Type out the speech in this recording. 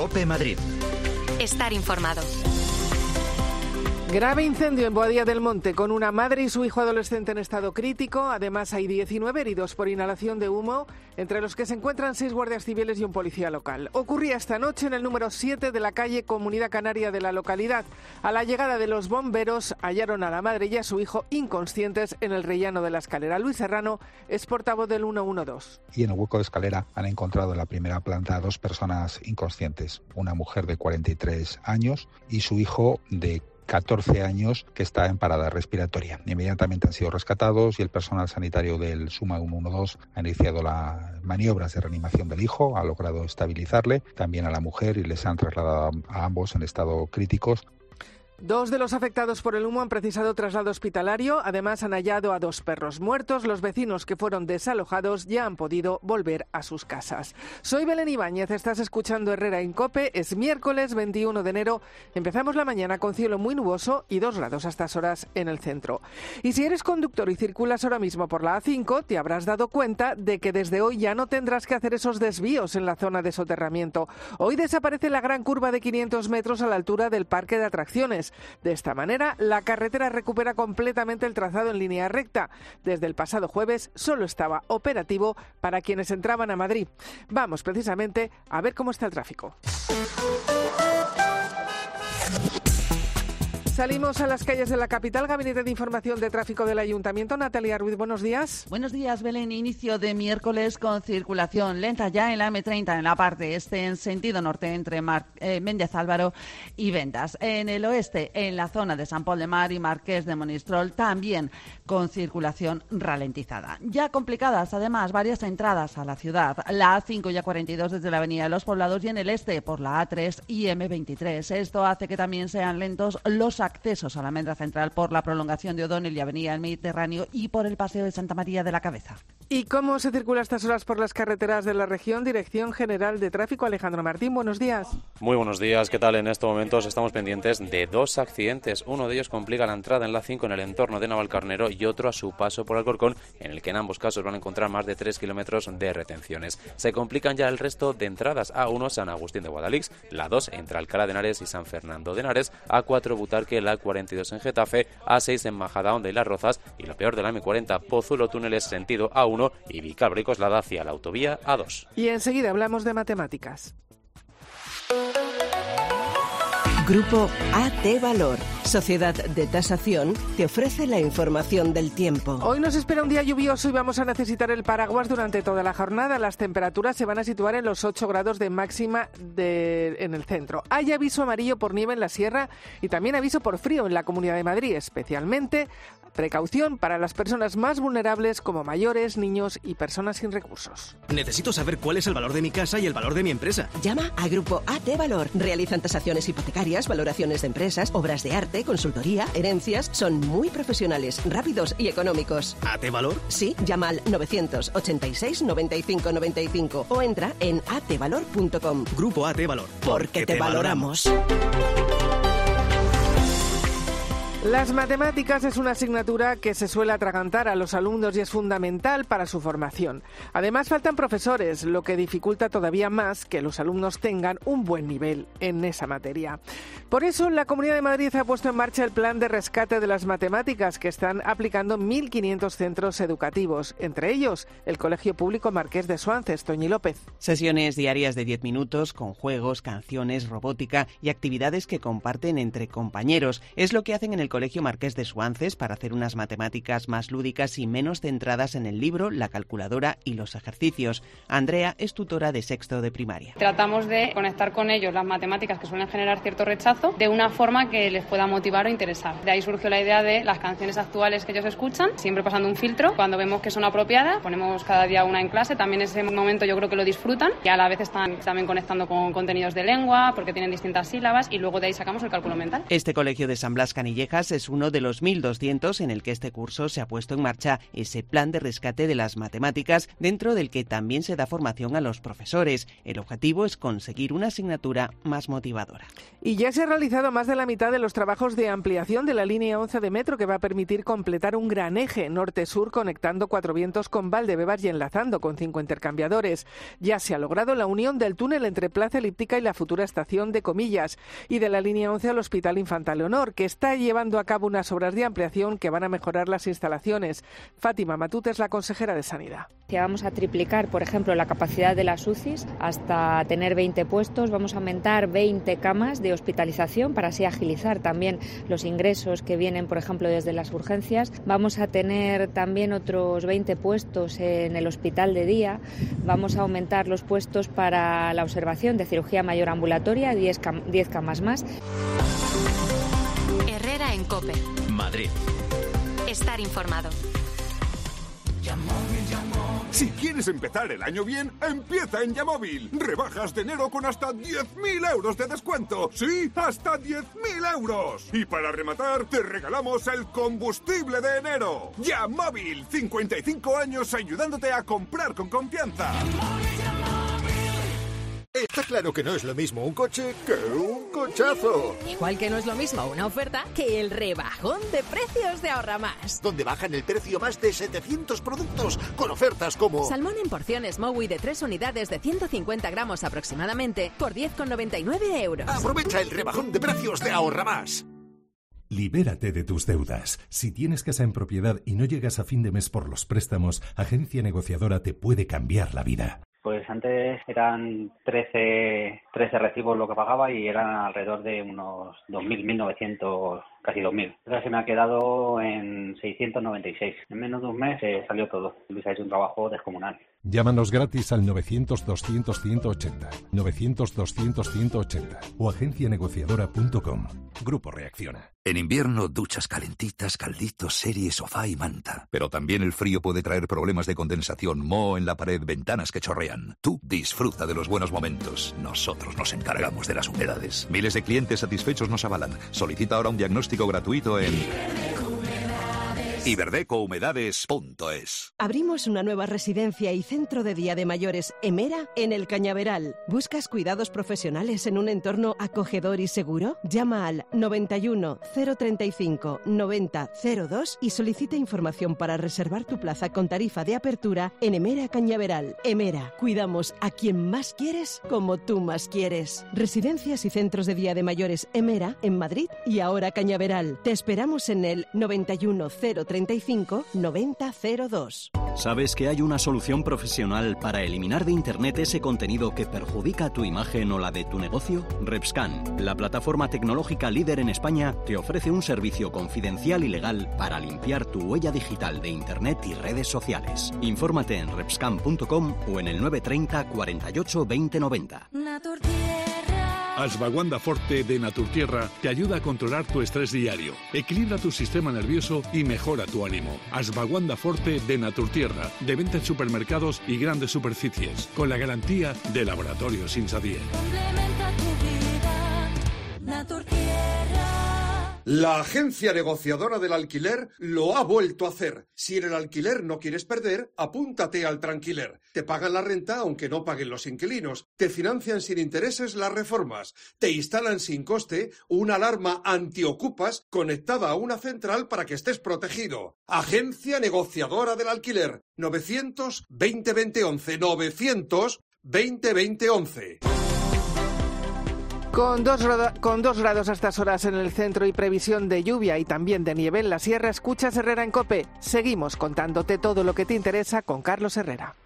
COPE Madrid. Estar informado. Grave incendio en Boadilla del Monte con una madre y su hijo adolescente en estado crítico. Además, hay 19 heridos por inhalación de humo, entre los que se encuentran 6 guardias civiles y un policía local. Ocurría esta noche en el número 7 de la calle Comunidad Canaria de la localidad. A la llegada de los bomberos, hallaron a la madre y a su hijo inconscientes en el rellano de la escalera. Luis Serrano es portavoz del 112. Y en el hueco de escalera han encontrado en la primera planta a 2 personas inconscientes, una mujer de 43 años y su hijo de 14 años que está en parada respiratoria. Inmediatamente han sido rescatados y el personal sanitario del SUMA 112 ha iniciado las maniobras de reanimación del hijo, ha logrado estabilizarle, también a la mujer, y les han trasladado a ambos en estado críticos. 2 de los afectados por el humo han precisado traslado hospitalario. Además, han hallado a 2 perros muertos. Los vecinos que fueron desalojados ya han podido volver a sus casas. Soy Belén Ibáñez, estás escuchando Herrera en COPE. Es miércoles 21 de enero. Empezamos la mañana con cielo muy nuboso y 2 grados a estas horas en el centro. Y si eres conductor y circulas ahora mismo por la A5, te habrás dado cuenta de que desde hoy ya no tendrás que hacer esos desvíos en la zona de soterramiento. Hoy desaparece la gran curva de 500 metros a la altura del parque de atracciones. De esta manera, la carretera recupera completamente el trazado en línea recta. Desde el pasado jueves solo estaba operativo para quienes entraban a Madrid. Vamos precisamente a ver cómo está el tráfico. Salimos a las calles de la capital. Gabinete de Información de Tráfico del Ayuntamiento. Natalia Ruiz, buenos días. Buenos días, Belén. Inicio de miércoles con circulación lenta ya en la M30 en la parte este en sentido norte entre Méndez Álvaro y Ventas. En el oeste, en la zona de San Pol de Mar y Marqués de Monistrol, también con circulación ralentizada. Ya complicadas, además, varias entradas a la ciudad. La A5 y A42 desde la Avenida de los Poblados y en el este por la A3 y M23. Esto hace que también sean lentos los accesos a la Almendra Central por la prolongación de O'Donnell y Avenida del Mediterráneo y por el Paseo de Santa María de la Cabeza. ¿Y cómo se circula a estas horas por las carreteras de la región? Dirección General de Tráfico, Alejandro Martín, buenos días. Muy buenos días, ¿qué tal? En estos momentos estamos pendientes de 2 accidentes. Uno de ellos complica la entrada en la 5 en el entorno de Navalcarnero y otro a su paso por Alcorcón, en el que en ambos casos van a encontrar más de 3 kilómetros de retenciones. Se complican ya el resto de entradas: A1 San Agustín de Guadalix, la 2 entre Alcalá de Henares y San Fernando de Henares, A4 Butarque, la 42 en Getafe, A6 en Majadahonda y Las Rozas, y lo peor de la M40 Pozuelo Túneles sentido A1 y Vicálvaro y Coslada hacia la autovía A2. Y enseguida hablamos de matemáticas. Grupo AT Valor, Sociedad de Tasación, te ofrece la información del tiempo. Hoy nos espera un día lluvioso y vamos a necesitar el paraguas durante toda la jornada. Las temperaturas se van a situar en los 8 grados de máxima en el centro. Hay aviso amarillo por nieve en la sierra y también aviso por frío en la Comunidad de Madrid, especialmente precaución para las personas más vulnerables como mayores, niños y personas sin recursos. Necesito saber cuál es el valor de mi casa y el valor de mi empresa. Llama a Grupo AT Valor. Realizan tasaciones hipotecarias, valoraciones de empresas, obras de arte, consultoría, herencias. Son muy profesionales, rápidos y económicos. ¿AT Valor? Sí, llama al 986 95 95 o entra en atvalor.com. Grupo AT Valor. Porque te valoramos. Las matemáticas es una asignatura que se suele atragantar a los alumnos y es fundamental para su formación. Además, faltan profesores, lo que dificulta todavía más que los alumnos tengan un buen nivel en esa materia. Por eso, la Comunidad de Madrid ha puesto en marcha el plan de rescate de las matemáticas que están aplicando 1.500 centros educativos, entre ellos el Colegio Público Marqués de Suances. Toñi López. Sesiones diarias de 10 minutos con juegos, canciones, robótica y actividades que comparten entre compañeros. Es lo que hacen en el Colegio Marqués de Suances para hacer unas matemáticas más lúdicas y menos centradas en el libro, la calculadora y los ejercicios. Andrea es tutora de sexto de primaria. Tratamos de conectar con ellos las matemáticas que suelen generar cierto rechazo de una forma que les pueda motivar o interesar. De ahí surgió la idea de las canciones actuales que ellos escuchan, siempre pasando un filtro. Cuando vemos que son apropiadas, ponemos cada día una en clase. También ese momento yo creo que lo disfrutan y a la vez están también conectando con contenidos de lengua porque tienen distintas sílabas y luego de ahí sacamos el cálculo mental. Este colegio de San Blas Canillejas Además, es uno de los 1.200 en el que este curso se ha puesto en marcha ese plan de rescate de las matemáticas, dentro del que también se da formación a los profesores. El objetivo es conseguir una asignatura más motivadora. Y ya se ha realizado más de la mitad de los trabajos de ampliación de la línea 11 de metro, que va a permitir completar un gran eje norte-sur conectando Cuatro Vientos con Valdebebas y enlazando con 5 intercambiadores. Ya se ha logrado la unión del túnel entre Plaza Elíptica y la futura estación de Comillas, y de la línea 11 al Hospital Infanta Leonor, que está llevando a cabo unas obras de ampliación que van a mejorar las instalaciones. Fátima Matute es la consejera de Sanidad. Vamos a triplicar, por ejemplo, la capacidad de las UCIs hasta tener 20 puestos. Vamos a aumentar 20 camas de hospitalización para así agilizar también los ingresos que vienen, por ejemplo, desde las urgencias. Vamos a tener también otros 20 puestos en el hospital de día. Vamos a aumentar los puestos para la observación de cirugía mayor ambulatoria, 10 camas más. Herrera en COPE. Madrid. Estar informado. Si quieres empezar el año bien, empieza en Yamóvil. Rebajas de enero con hasta 10.000 euros de descuento. ¡Sí, hasta 10.000 euros! Y para rematar, te regalamos el combustible de enero. Yamóvil, 55 años ayudándote a comprar con confianza. Está claro que no es lo mismo un coche que un cochazo. Igual que no es lo mismo una oferta que el rebajón de precios de Ahorra Más. Donde bajan el precio más de 700 productos con ofertas como... Salmón en porciones Mowi de 3 unidades de 150 gramos aproximadamente por 10,99 euros. Aprovecha el rebajón de precios de Ahorra Más. Libérate de tus deudas. Si tienes casa en propiedad y no llegas a fin de mes por los préstamos, Agencia Negociadora te puede cambiar la vida. Pues antes eran 13 recibos lo que pagaba y eran alrededor de unos 2.000, 1.900, casi 2.000. Ahora se me ha quedado en 696. En menos de un mes salió todo. Luis ha hecho un trabajo descomunal. Llámanos gratis al 900-200-180, 900-200-180 o agencianegociadora.com. Grupo Reacciona. En invierno, duchas calentitas, calditos, serie, sofá y manta. Pero también el frío puede traer problemas de condensación, moho en la pared, ventanas que chorrean. Tú disfruta de los buenos momentos. Nosotros nos encargamos de las humedades. Miles de clientes satisfechos nos avalan. Solicita ahora un diagnóstico gratuito en iberdecouhumedades.es. Abrimos una nueva residencia y centro de día de mayores Emera en el Cañaveral. ¿Buscas cuidados profesionales en un entorno acogedor y seguro? Llama al 91 035 90 02 y solicita información para reservar tu plaza con tarifa de apertura en Emera Cañaveral. Emera, cuidamos a quien más quieres como tú más quieres. Residencias y centros de día de mayores Emera en Madrid y ahora Cañaveral. Te esperamos en el 91 035 90 02. ¿Sabes que hay una solución profesional para eliminar de Internet ese contenido que perjudica tu imagen o la de tu negocio? Repscan, la plataforma tecnológica líder en España, te ofrece un servicio confidencial y legal para limpiar tu huella digital de Internet y redes sociales. Infórmate en repscan.com o en el 930 48 20 90. Ashwagandha Forte de Naturtierra te ayuda a controlar tu estrés diario, equilibra tu sistema nervioso y mejora tu ánimo. Ashwagandha Forte de Naturtierra, de venta en supermercados y grandes superficies, con la garantía de Laboratorios Insadier. Complementa tu vida, Naturtierra. La agencia negociadora del alquiler lo ha vuelto a hacer. Si en el alquiler no quieres perder, apúntate al Tranquiler. Te pagan la renta aunque no paguen los inquilinos. Te financian sin intereses las reformas. Te instalan sin coste una alarma antiocupas conectada a una central para que estés protegido. Agencia negociadora del alquiler. 900 20 20 11. 900 20 20 11. Con 2 grados a estas horas en el centro y previsión de lluvia y también de nieve en la sierra, escuchas Herrera en COPE. Seguimos contándote todo lo que te interesa con Carlos Herrera.